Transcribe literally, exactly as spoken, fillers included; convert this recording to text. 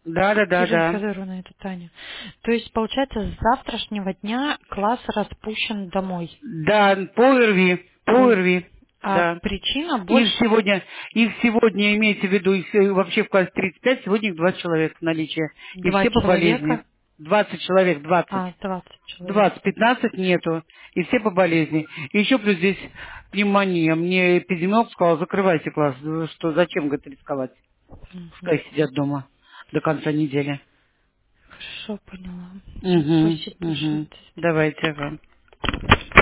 Да, да, да, Ирина да. Федоровна, это Таня. То есть, получается, с завтрашнего дня класс распущен домой. Да, по РВИ, по Ой, РВИ, а да. причина Их больше сегодня, их сегодня, имейте в виду, их э, вообще в классе тридцать пять, сегодня их двадцать человек в наличии. И два все по болезни. человека, двадцать человек, двадцать. а, двадцать человек. двадцать, пятнадцать нету. И все по болезни. И еще плюс здесь пневмония. Мне эпидемиолог сказал, закрывайте класс. Ну, что, зачем, говорит, рисковать? Мгм. Пускай сидят дома до конца недели. Хорошо, поняла. Угу, Спасибо большое. угу. Давайте, ага.